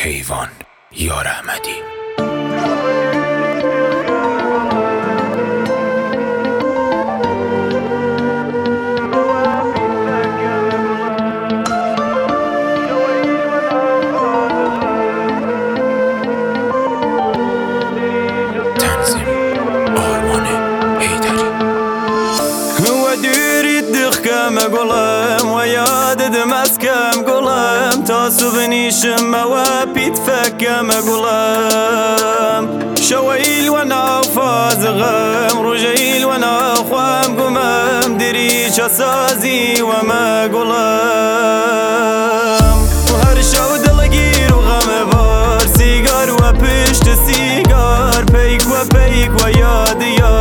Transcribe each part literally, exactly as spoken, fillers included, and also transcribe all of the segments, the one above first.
کیوان یار احمدی. تنظیم آرمان حیدری. و دوری دخکم گلم و یادت مسکم گلم تا صبح نیشم و پیت فکم گلم شویل و نافاز غم رجیل و ناخوام گمم دری چسازی و ما گلم و هر شو دلگیر و غم بار سیگار و پشت سیگار پیک و پیک و یاد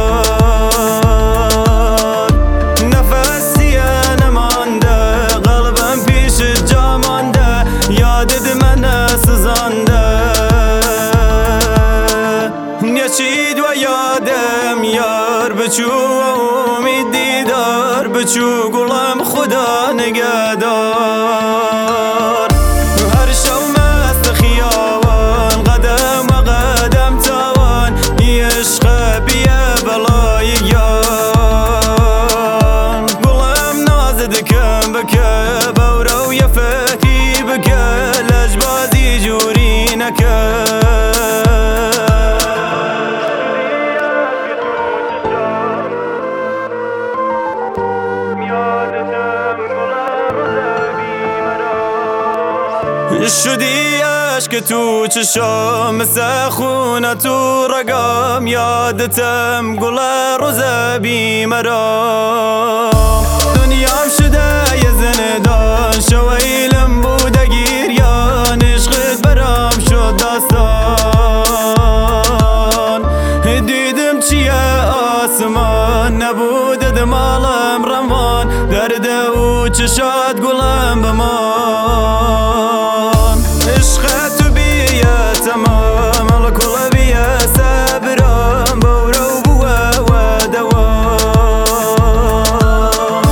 یاد نفسی نمانده قلبم پیش جامانده یادت من سزانده نچید و یادم یار بچو امید دیدار بچو گلم خدا نگهدار هر شو مست خیابان قدم و قدم تاوان عشق بیه بلای یار گلم نازد کم بکه بورو یه فکری بکه لجبازی جوری نکه شدی عشق تو چشام مثل خونه تو رگام یادتم گل روز بیمرام دنیام شده یه زندان شویلم بوده گیریان عشقت برام شد داستان دیدم چیه آسمان نبوده دمالم روان درد و چشات گلم بمان عشق تو بیه تمام الکل بیه صبرم بورو بوه و دوام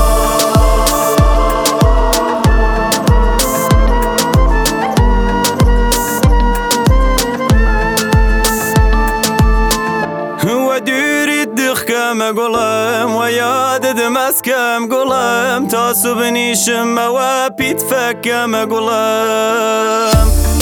و دوری دخکم گلم و یادت مسکم گلم تا صبح نیشم و پیت فکم گلم